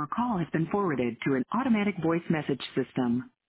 Your call has been forwarded to an automatic voice message system.